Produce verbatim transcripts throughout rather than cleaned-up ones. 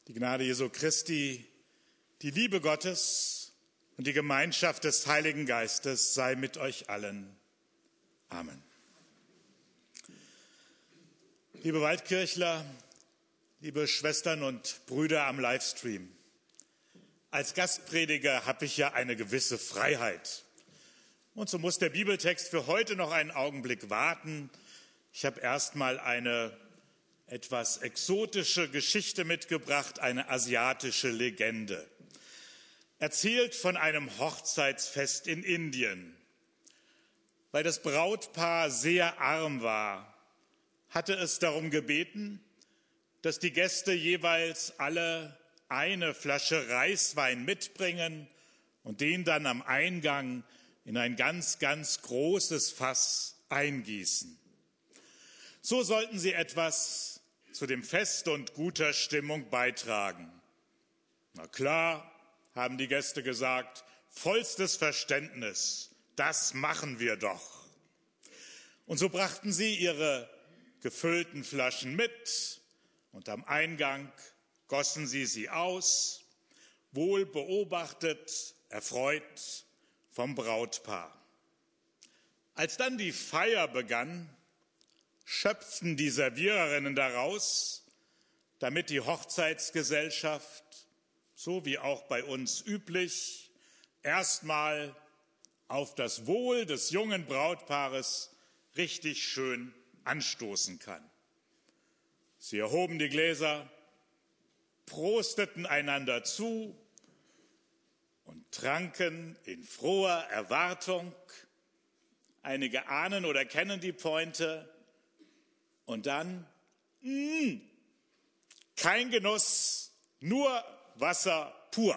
Die Gnade Jesu Christi, die Liebe Gottes und die Gemeinschaft des Heiligen Geistes sei mit euch allen. Amen. Liebe Waldkirchler, liebe Schwestern und Brüder am Livestream, als Gastprediger habe ich ja eine gewisse Freiheit. Und so muss der Bibeltext für heute noch einen Augenblick warten. Ich habe erstmal eine etwas exotische Geschichte mitgebracht, eine asiatische Legende. Erzählt von einem Hochzeitsfest in Indien. Weil das Brautpaar sehr arm war, hatte es darum gebeten, dass die Gäste jeweils alle eine Flasche Reiswein mitbringen und den dann am Eingang in ein ganz, ganz großes Fass eingießen. So sollten sie etwas zu dem Fest und guter Stimmung beitragen. Na klar, haben die Gäste gesagt, vollstes Verständnis, das machen wir doch. Und so brachten sie ihre gefüllten Flaschen mit und am Eingang gossen sie sie aus, wohl beobachtet, erfreut vom Brautpaar. Als dann die Feier begann, schöpften die Serviererinnen daraus, damit die Hochzeitsgesellschaft, so wie auch bei uns üblich, erstmal auf das Wohl des jungen Brautpaares richtig schön anstoßen kann. Sie erhoben die Gläser, prosteten einander zu und tranken in froher Erwartung. Einige ahnen oder kennen die Pointe. Und dann, mh, kein Genuss, nur Wasser pur.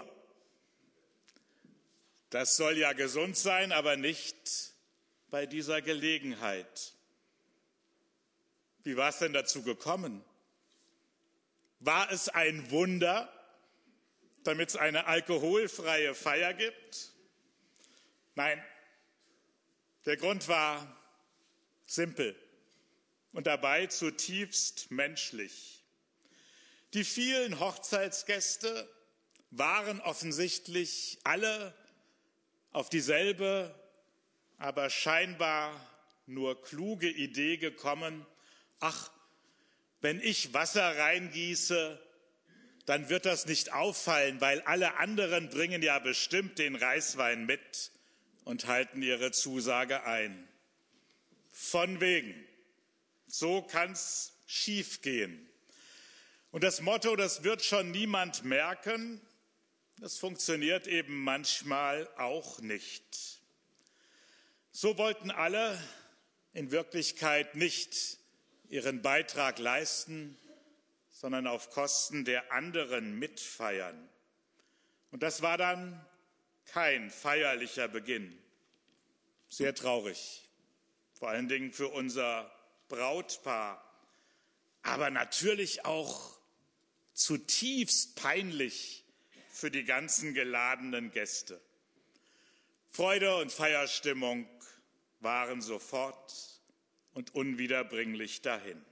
Das soll ja gesund sein, aber nicht bei dieser Gelegenheit. Wie war es denn dazu gekommen? War es ein Wunder, damit es eine alkoholfreie Feier gibt? Nein, der Grund war simpel und dabei zutiefst menschlich. Die vielen Hochzeitsgäste waren offensichtlich alle auf dieselbe, aber scheinbar nur kluge Idee gekommen: Ach, wenn ich Wasser reingieße, dann wird das nicht auffallen, weil alle anderen bringen ja bestimmt den Reiswein mit und halten ihre Zusage ein. Von wegen. So kann's schiefgehen. Und das Motto, das wird schon niemand merken, das funktioniert eben manchmal auch nicht. So wollten alle in Wirklichkeit nicht ihren Beitrag leisten, sondern auf Kosten der anderen mitfeiern. Und das war dann kein feierlicher Beginn. Sehr traurig, vor allen Dingen für unser Brautpaar, aber natürlich auch zutiefst peinlich für die ganzen geladenen Gäste. Freude und Feierstimmung waren sofort und unwiederbringlich dahin.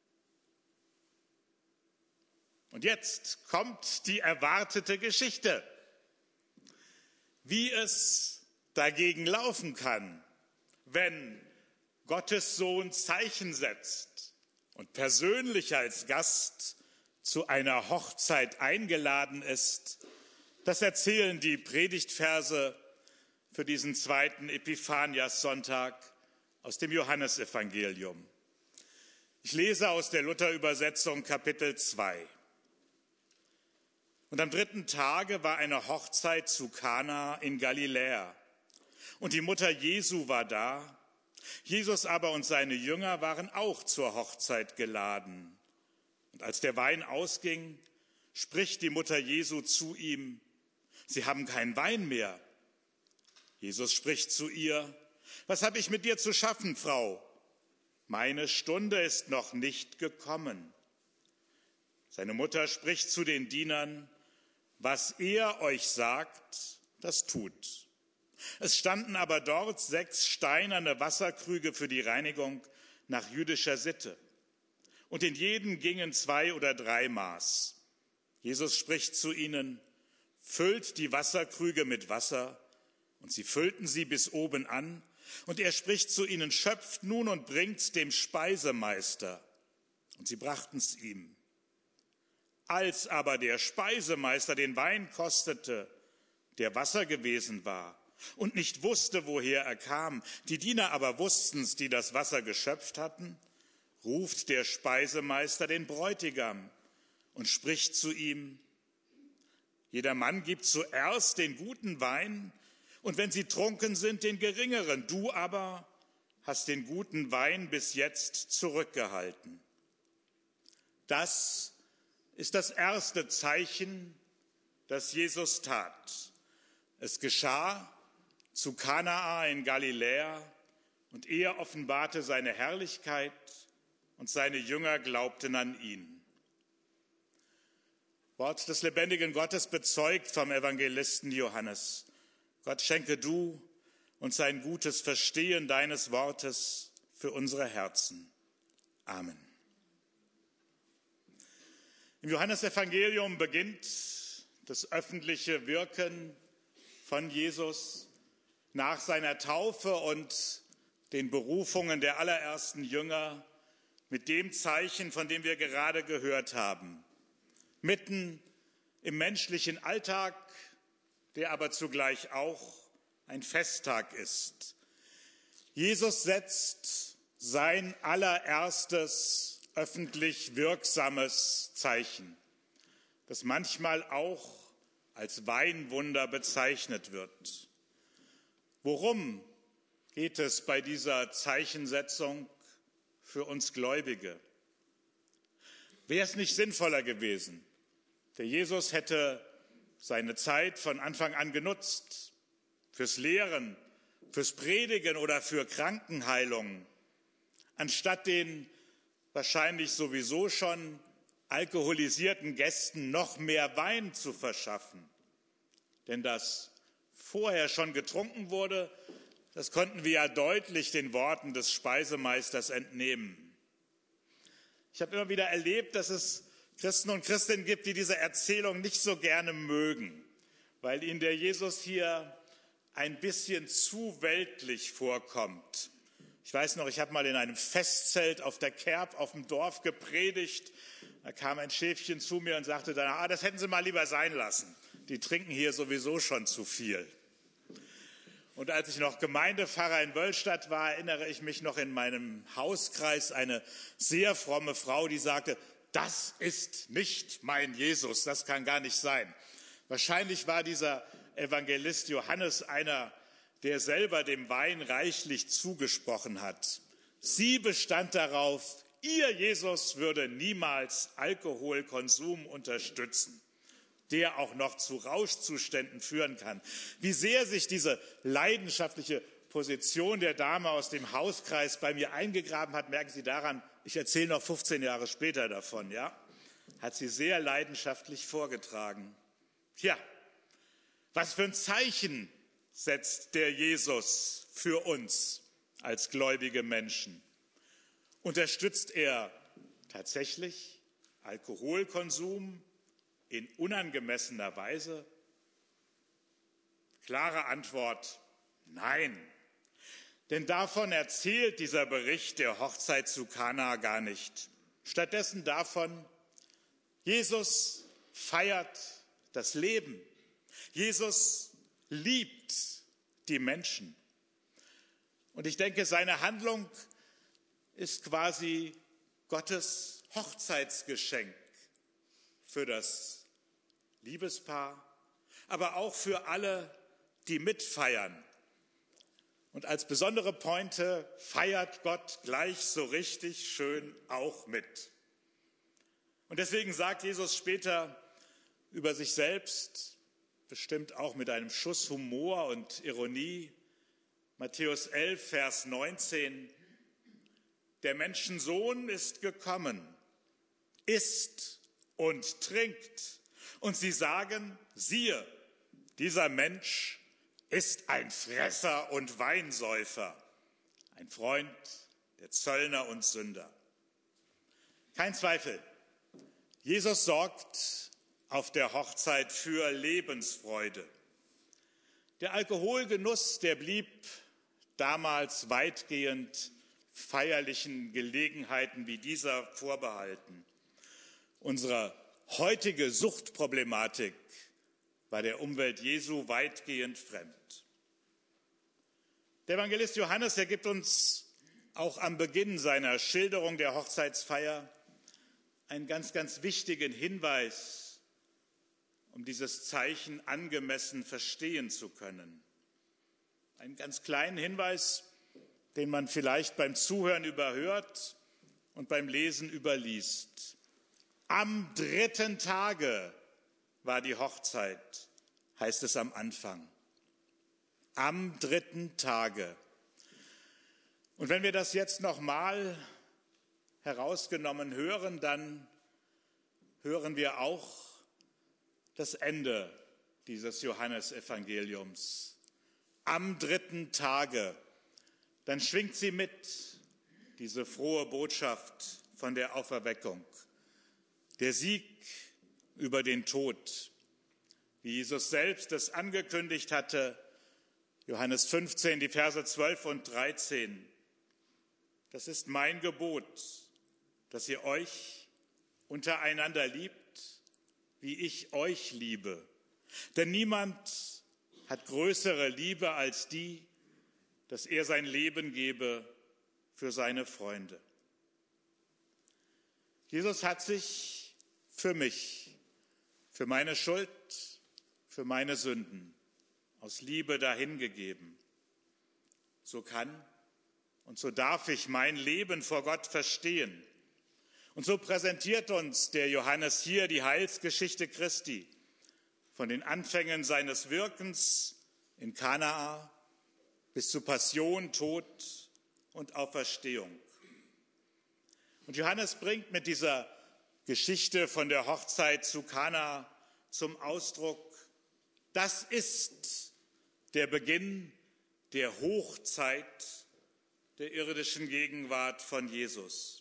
Und jetzt kommt die erwartete Geschichte, wie es dagegen laufen kann, wenn Gottes Sohn Zeichen setzt und persönlich als Gast zu einer Hochzeit eingeladen ist. Das erzählen die Predigtverse für diesen zweiten Epiphaniassonntag aus dem Johannesevangelium. Ich lese aus der Luther-Übersetzung Kapitel zwei. Und am dritten Tage war eine Hochzeit zu Kana in Galiläa. Und die Mutter Jesu war da. Jesus aber und seine Jünger waren auch zur Hochzeit geladen. Und als der Wein ausging, spricht die Mutter Jesu zu ihm: Sie haben keinen Wein mehr. Jesus spricht zu ihr: Was habe ich mit dir zu schaffen, Frau? Meine Stunde ist noch nicht gekommen. Seine Mutter spricht zu den Dienern: Was er euch sagt, das tut. Es standen aber dort sechs steinerne Wasserkrüge für die Reinigung nach jüdischer Sitte. Und in jeden gingen zwei oder drei Maß. Jesus spricht zu ihnen: Füllt die Wasserkrüge mit Wasser. Und sie füllten sie bis oben an. Und er spricht zu ihnen: Schöpft nun und bringt's dem Speisemeister. Und sie brachten's ihm. Als aber der Speisemeister den Wein kostete, der Wasser gewesen war, und nicht wusste, woher er kam, die Diener aber wussten's, die das Wasser geschöpft hatten, ruft der Speisemeister den Bräutigam und spricht zu ihm: Jeder Mann gibt zuerst den guten Wein, und wenn sie trunken sind, den geringeren. Du aber hast den guten Wein bis jetzt zurückgehalten. Das ist das erste Zeichen, das Jesus tat. Es geschah zu Kanaa in Galiläa, und er offenbarte seine Herrlichkeit, und seine Jünger glaubten an ihn. Wort des lebendigen Gottes bezeugt vom Evangelisten Johannes. Gott, schenke du uns ein gutes Verstehen deines Wortes für unsere Herzen. Amen. Im Johannesevangelium beginnt das öffentliche Wirken von Jesus nach seiner Taufe und den Berufungen der allerersten Jünger mit dem Zeichen, von dem wir gerade gehört haben. Mitten im menschlichen Alltag, der aber zugleich auch ein Festtag ist. Jesus setzt sein allererstes öffentlich wirksames Zeichen, das manchmal auch als Weinwunder bezeichnet wird. Worum geht es bei dieser Zeichensetzung für uns Gläubige? Wäre es nicht sinnvoller gewesen, der Jesus hätte seine Zeit von Anfang an genutzt fürs Lehren, fürs Predigen oder für Krankenheilung, anstatt den wahrscheinlich sowieso schon alkoholisierten Gästen noch mehr Wein zu verschaffen. Denn das vorher schon getrunken wurde, das konnten wir ja deutlich den Worten des Speisemeisters entnehmen. Ich habe immer wieder erlebt, dass es Christen und Christinnen gibt, die diese Erzählung nicht so gerne mögen, weil ihnen der Jesus hier ein bisschen zu weltlich vorkommt. Ich weiß noch, ich habe mal in einem Festzelt auf der Kerb auf dem Dorf gepredigt. Da kam ein Schäfchen zu mir und sagte dann: ah, das hätten Sie mal lieber sein lassen. Die trinken hier sowieso schon zu viel. Und als ich noch Gemeindepfarrer in Wöllstadt war, erinnere ich mich noch in meinem Hauskreis eine sehr fromme Frau, die sagte: das ist nicht mein Jesus, das kann gar nicht sein. Wahrscheinlich war dieser Evangelist Johannes einer, der selber dem Wein reichlich zugesprochen hat. Sie bestand darauf, ihr Jesus würde niemals Alkoholkonsum unterstützen, der auch noch zu Rauschzuständen führen kann. Wie sehr sich diese leidenschaftliche Position der Dame aus dem Hauskreis bei mir eingegraben hat, merken Sie daran, ich erzähle noch fünfzehn Jahre später davon, ja, hat sie sehr leidenschaftlich vorgetragen. Tja, was für ein Zeichen setzt der Jesus für uns als gläubige Menschen? Unterstützt er tatsächlich Alkoholkonsum in unangemessener Weise? Klare Antwort: nein. Denn davon erzählt dieser Bericht der Hochzeit zu Kana gar nicht. Stattdessen davon, Jesus feiert das Leben. Jesus liebt die Menschen. Und ich denke, seine Handlung ist quasi Gottes Hochzeitsgeschenk für das Liebespaar, aber auch für alle, die mitfeiern. Und als besondere Pointe feiert Gott gleich so richtig schön auch mit. Und deswegen sagt Jesus später über sich selbst, bestimmt auch mit einem Schuss Humor und Ironie, Matthäus elf, Vers neunzehn, der Menschensohn ist gekommen, isst und trinkt. Und sie sagen, siehe, dieser Mensch ist ein Fresser und Weinsäufer, ein Freund der Zöllner und Sünder. Kein Zweifel, Jesus sorgt auf der Hochzeit für Lebensfreude. Der Alkoholgenuss, der blieb damals weitgehend feierlichen Gelegenheiten wie dieser vorbehalten. Unsere heutige Suchtproblematik war der Umwelt Jesu weitgehend fremd. Der Evangelist Johannes, er gibt uns auch am Beginn seiner Schilderung der Hochzeitsfeier einen ganz, ganz wichtigen Hinweis, um dieses Zeichen angemessen verstehen zu können. Einen ganz kleinen Hinweis, den man vielleicht beim Zuhören überhört und beim Lesen überliest. Am dritten Tage war die Hochzeit, heißt es am Anfang. Am dritten Tage. Und wenn wir das jetzt nochmal herausgenommen hören, dann hören wir auch das Ende dieses Johannesevangeliums. Am dritten Tage, dann schwingt sie mit, diese frohe Botschaft von der Auferweckung. Der Sieg über den Tod, wie Jesus selbst es angekündigt hatte, Johannes fünfzehn, die Verse zwölf und dreizehn. Das ist mein Gebot, dass ihr euch untereinander liebt, wie ich euch liebe. Denn niemand hat größere Liebe als die, dass er sein Leben gebe für seine Freunde. Jesus hat sich für mich, für meine Schuld, für meine Sünden aus Liebe dahingegeben. So kann und so darf ich mein Leben vor Gott verstehen. Und so präsentiert uns der Johannes hier die Heilsgeschichte Christi von den Anfängen seines Wirkens in Kanaa bis zu Passion, Tod und Auferstehung. Und Johannes bringt mit dieser Geschichte von der Hochzeit zu Kana zum Ausdruck, das ist der Beginn der Hochzeit der irdischen Gegenwart von Jesus.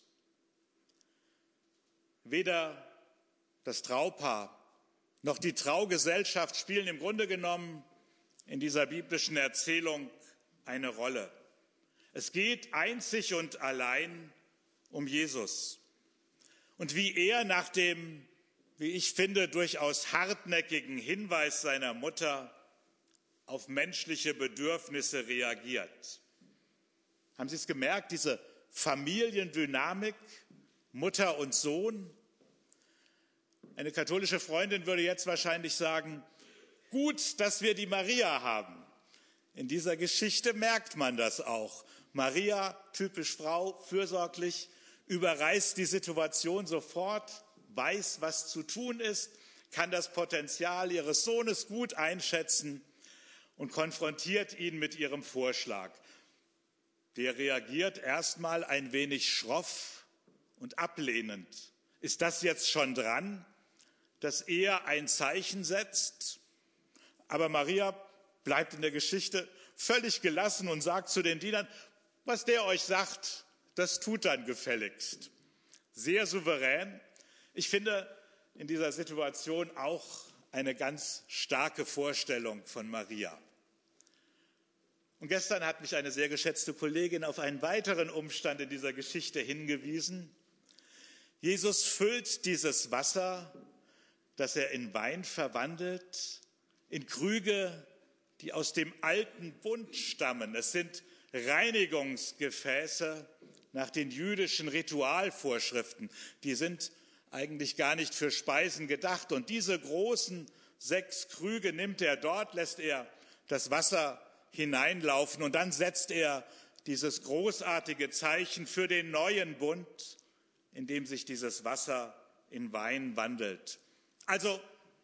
Weder das Traupaar noch die Traugesellschaft spielen im Grunde genommen in dieser biblischen Erzählung eine Rolle. Es geht einzig und allein um Jesus. Und wie er nach dem, wie ich finde, durchaus hartnäckigen Hinweis seiner Mutter auf menschliche Bedürfnisse reagiert. Haben Sie es gemerkt, diese Familiendynamik, Mutter und Sohn? Eine katholische Freundin würde jetzt wahrscheinlich sagen, gut, dass wir die Maria haben. In dieser Geschichte merkt man das auch. Maria, typisch Frau, fürsorglich, überreißt die Situation sofort, weiß, was zu tun ist, kann das Potenzial ihres Sohnes gut einschätzen und konfrontiert ihn mit ihrem Vorschlag. Der reagiert erstmal ein wenig schroff und ablehnend. Ist das jetzt schon dran, dass er ein Zeichen setzt? Aber Maria bleibt in der Geschichte völlig gelassen und sagt zu den Dienern, was der euch sagt, das tut dann gefälligst. Sehr souverän. Ich finde in dieser Situation auch eine ganz starke Vorstellung von Maria. Und gestern hat mich eine sehr geschätzte Kollegin auf einen weiteren Umstand in dieser Geschichte hingewiesen. Jesus füllt dieses Wasser, das er in Wein verwandelt, in Krüge, die aus dem alten Bund stammen. Es sind Reinigungsgefäße nach den jüdischen Ritualvorschriften. Die sind eigentlich gar nicht für Speisen gedacht. Und diese großen sechs Krüge nimmt er dort, lässt er das Wasser hineinlaufen und dann setzt er dieses großartige Zeichen für den neuen Bund, in dem sich dieses Wasser in Wein wandelt. Also,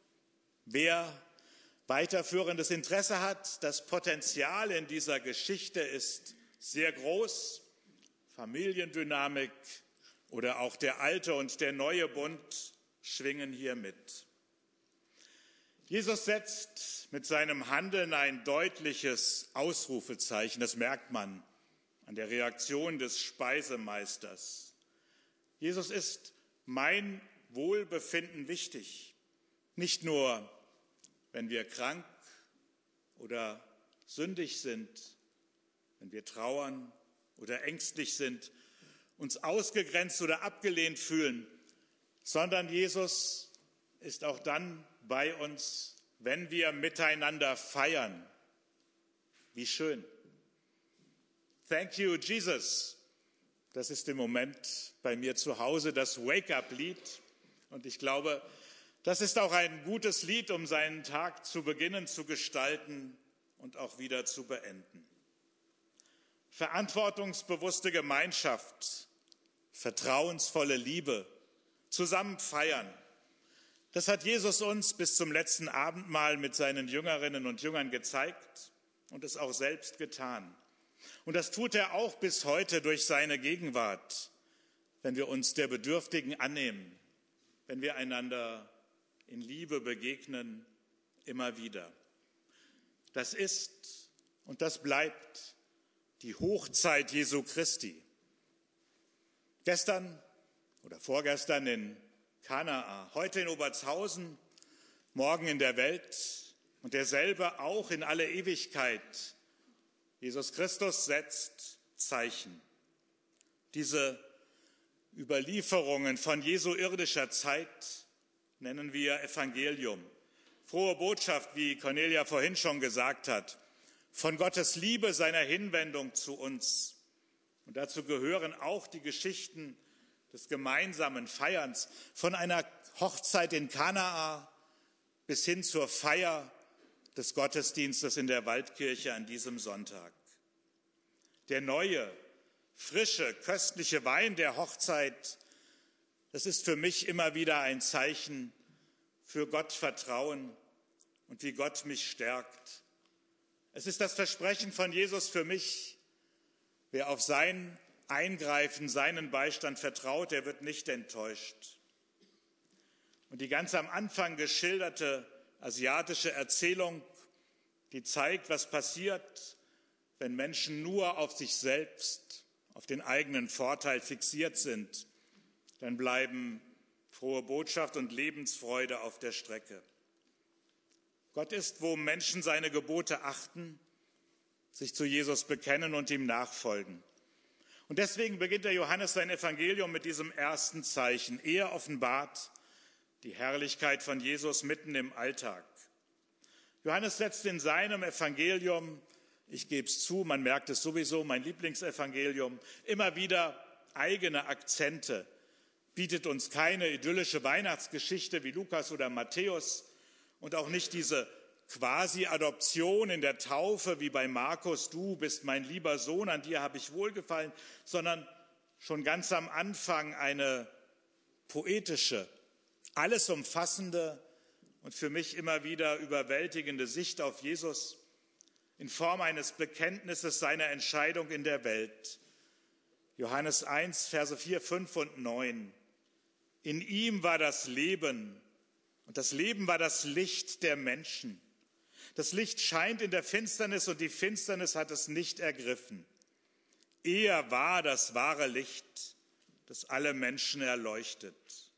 wer weiterführendes Interesse hat, das Potenzial in dieser Geschichte ist sehr groß. Familiendynamik oder auch der alte und der neue Bund schwingen hier mit. Jesus setzt mit seinem Handeln ein deutliches Ausrufezeichen. Das merkt man an der Reaktion des Speisemeisters. Jesus ist mein Wohlbefinden wichtig. Nicht nur, wenn wir krank oder sündig sind, wenn wir trauern oder ängstlich sind, uns ausgegrenzt oder abgelehnt fühlen, sondern Jesus ist auch dann bei uns, wenn wir miteinander feiern. Wie schön. Thank you, Jesus. Das ist im Moment bei mir zu Hause das Wake-up-Lied. Und ich glaube, das ist auch ein gutes Lied, um seinen Tag zu beginnen, zu gestalten und auch wieder zu beenden. Verantwortungsbewusste Gemeinschaft, vertrauensvolle Liebe, zusammen feiern. Das hat Jesus uns bis zum letzten Abendmahl mit seinen Jüngerinnen und Jüngern gezeigt und es auch selbst getan. Und das tut er auch bis heute durch seine Gegenwart, wenn wir uns der Bedürftigen annehmen, wenn wir einander in Liebe begegnen, immer wieder. Das ist und das bleibt die Hochzeit Jesu Christi. Gestern oder vorgestern in Kanaa, heute in Obertshausen, morgen in der Welt und derselbe auch in alle Ewigkeit. Jesus Christus setzt Zeichen. Diese Überlieferungen von Jesu irdischer Zeit nennen wir Evangelium. Frohe Botschaft, wie Cornelia vorhin schon gesagt hat, von Gottes Liebe, seiner Hinwendung zu uns. Und dazu gehören auch die Geschichten des gemeinsamen Feierns, von einer Hochzeit in Kanaa bis hin zur Feier des Gottesdienstes in der Waldkirche an diesem Sonntag. Der neue, frische, köstliche Wein der Hochzeit, das ist für mich immer wieder ein Zeichen für Gottvertrauen und wie Gott mich stärkt. Es ist das Versprechen von Jesus für mich, wer auf sein Eingreifen, seinen Beistand vertraut, der wird nicht enttäuscht. Und die ganz am Anfang geschilderte asiatische Erzählung, die zeigt, was passiert, wenn Menschen nur auf sich selbst, auf den eigenen Vorteil fixiert sind, dann bleiben frohe Botschaft und Lebensfreude auf der Strecke. Gott ist, wo Menschen seine Gebote achten, sich zu Jesus bekennen und ihm nachfolgen. Und deswegen beginnt der Johannes sein Evangelium mit diesem ersten Zeichen. Er offenbart die Herrlichkeit von Jesus mitten im Alltag. Johannes setzt in seinem Evangelium, ich gebe es zu, man merkt es sowieso, mein Lieblingsevangelium, immer wieder eigene Akzente, bietet uns keine idyllische Weihnachtsgeschichte wie Lukas oder Matthäus und auch nicht diese Quasi-Adoption in der Taufe wie bei Markus, du bist mein lieber Sohn, an dir habe ich wohlgefallen, sondern schon ganz am Anfang eine poetische, alles umfassende und für mich immer wieder überwältigende Sicht auf Jesus in Form eines Bekenntnisses seiner Entscheidung in der Welt. Johannes eins, Verse vier, fünf und neun. In ihm war das Leben und das Leben war das Licht der Menschen. Das Licht scheint in der Finsternis und die Finsternis hat es nicht ergriffen. Er war das wahre Licht, das alle Menschen erleuchtet.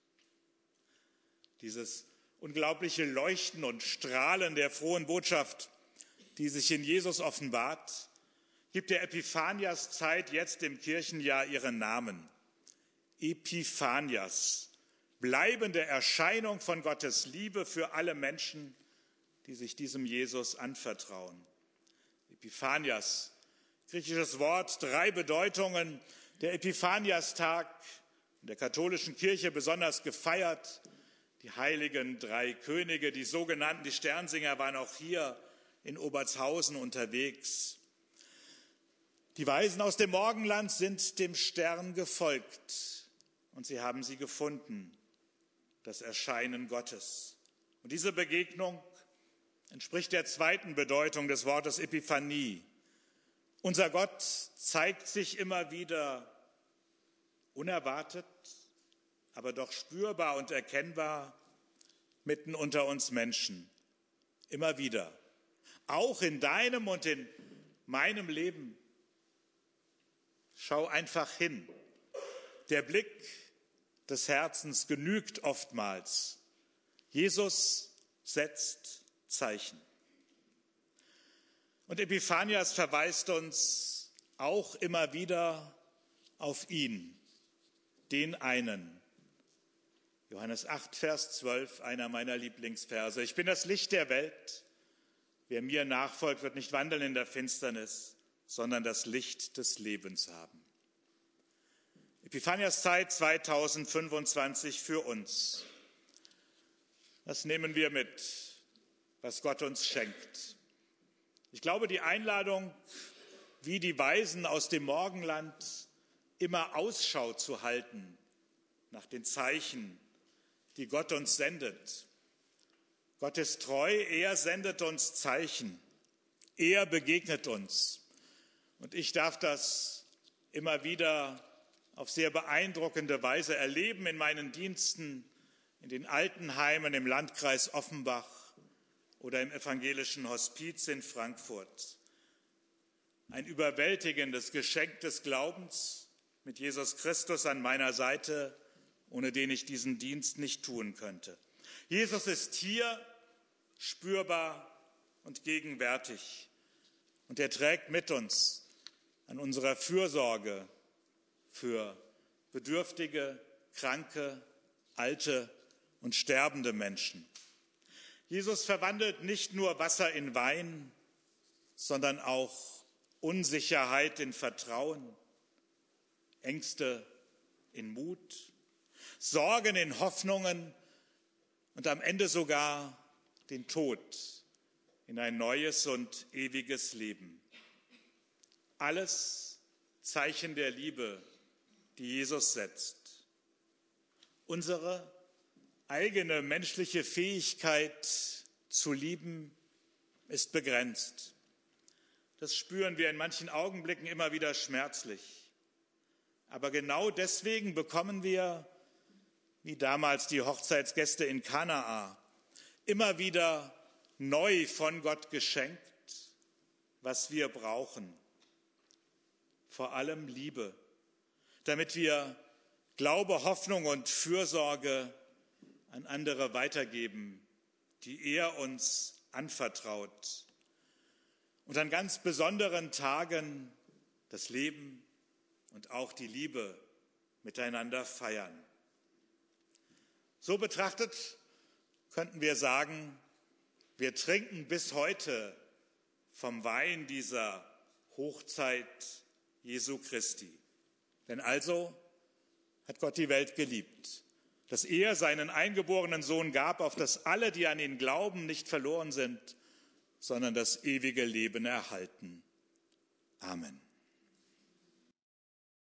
Dieses unglaubliche Leuchten und Strahlen der frohen Botschaft, die sich in Jesus offenbart, gibt der Epiphaniaszeit jetzt im Kirchenjahr ihren Namen. Epiphanias, bleibende Erscheinung von Gottes Liebe für alle Menschen, die sich diesem Jesus anvertrauen. Epiphanias, griechisches Wort, drei Bedeutungen. Der Epiphaniastag, in der katholischen Kirche besonders gefeiert. Die heiligen drei Könige, die sogenannten, die Sternsinger, waren auch hier in Obertshausen unterwegs. Die Weisen aus dem Morgenland sind dem Stern gefolgt und sie haben sie gefunden, das Erscheinen Gottes. Und diese Begegnung entspricht der zweiten Bedeutung des Wortes Epiphanie. Unser Gott zeigt sich immer wieder unerwartet, aber doch spürbar und erkennbar mitten unter uns Menschen. Immer wieder. Auch in deinem und in meinem Leben. Schau einfach hin. Der Blick des Herzens genügt oftmals. Jesus setzt Zeichen. Und Epiphanias verweist uns auch immer wieder auf ihn, den einen. Johannes acht, Vers zwölf, einer meiner Lieblingsverse. Ich bin das Licht der Welt. Wer mir nachfolgt, wird nicht wandeln in der Finsternis, sondern das Licht des Lebens haben. Epiphanias Zeit zweitausendfünfundzwanzig für uns. Was nehmen wir mit, was Gott uns schenkt? Ich glaube, die Einladung, wie die Weisen aus dem Morgenland, immer Ausschau zu halten nach den Zeichen, die Gott uns sendet. Gott ist treu, er sendet uns Zeichen, er begegnet uns. Und ich darf das immer wieder auf sehr beeindruckende Weise erleben in meinen Diensten, in den Altenheimen im Landkreis Offenbach oder im evangelischen Hospiz in Frankfurt. Ein überwältigendes Geschenk des Glaubens mit Jesus Christus an meiner Seite, ohne den ich diesen Dienst nicht tun könnte. Jesus ist hier, spürbar und gegenwärtig. Und er trägt mit uns an unserer Fürsorge für bedürftige, kranke, alte und sterbende Menschen. Jesus verwandelt nicht nur Wasser in Wein, sondern auch Unsicherheit in Vertrauen, Ängste in Mut, Sorgen in Hoffnungen und am Ende sogar den Tod in ein neues und ewiges Leben. Alles Zeichen der Liebe, die Jesus setzt. Unsere eigene menschliche Fähigkeit zu lieben ist begrenzt. Das spüren wir in manchen Augenblicken immer wieder schmerzlich. Aber genau deswegen bekommen wir, wie damals die Hochzeitsgäste in Kanaa, immer wieder neu von Gott geschenkt, was wir brauchen. Vor allem Liebe, damit wir Glaube, Hoffnung und Fürsorge an andere weitergeben, die er uns anvertraut. Und an ganz besonderen Tagen das Leben und auch die Liebe miteinander feiern. So betrachtet könnten wir sagen, wir trinken bis heute vom Wein dieser Hochzeit Jesu Christi. Denn also hat Gott die Welt geliebt, dass er seinen eingeborenen Sohn gab, auf dass alle, die an ihn glauben, nicht verloren sind, sondern das ewige Leben erhalten. Amen.